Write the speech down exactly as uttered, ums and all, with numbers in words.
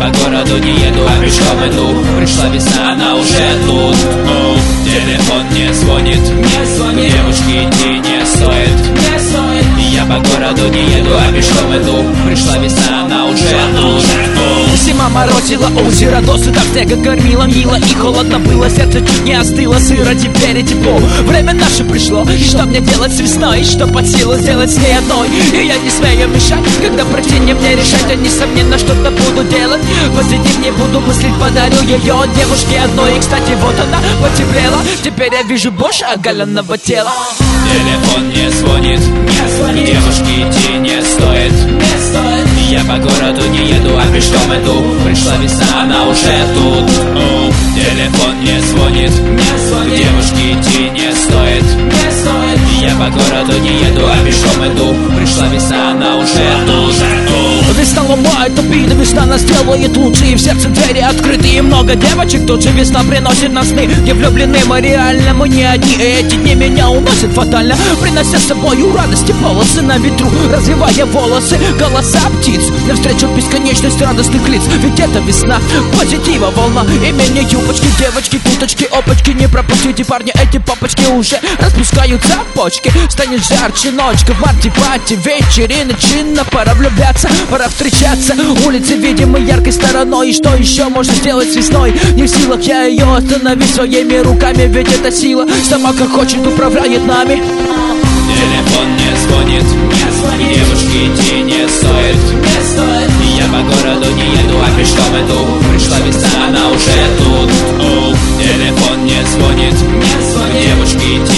городу не еду, а пешком иду. Пришла весна, она уже тут. О, телефон не звонит, не звонит. Девушке идти не стоит, не стоит. Я по городу не еду, а пешком иду. Пришла весна, она уже тут. Зима морозила озеро, досыта в снега кормила мило. И холодно было, сердце чуть не остыло. Сыро теперь и тепло, время наше пришло. И что мне делать с весной, что под силу сделать с ней одной? И я не смею мешать, когда пройти не мне решать. Я несомненно что-то буду делать, позитив не буду мыслить, подарю ее девушке одной. И кстати вот она потеплела, теперь я вижу больше оголенного тела. Телефон не звонит, не звонит. Девушке идти не стоит, не стоит. Я по городу не еду, а пешком иду. Пришла весна, она уже тут. О, телефон не звонит, не звонит. Девушке идти не стоит, не стоит. Я по городу не еду, а пешком иду. Пришла весна, она уже тут. Весна ломает обиды, весна нас делает лучше. И в сердце двери открыты, и много девочек. Тут же весна приносит на сны, где влюблены мы реально. Мы не одни, и эти дни меня уносят фатально, принося с собою радости полосы на ветру, развивая волосы, голоса птиц, навстречу бесконечность радостных лиц. Ведь это весна, позитива волна. Имени юбочки, девочки, куточки, опачки. Не пропустите, парни, эти папочки уже распускают цепочки. Станет жарче ночка, в марте пати, вечерины чинно. Пора влюбляться, пора встречаться. Улицы видимы яркой стороной. И что еще можно сделать с весной? Не в силах я ее остановить своими руками. Ведь это сила сама как хочет управляет нами. Телефон не звонит, не звонит. Девушке идти не стоит, не стоит. Я по городу не еду, а пешком иду. Пришла весна, она уже тут. О, телефон не звонит, не звонит. Девушке идти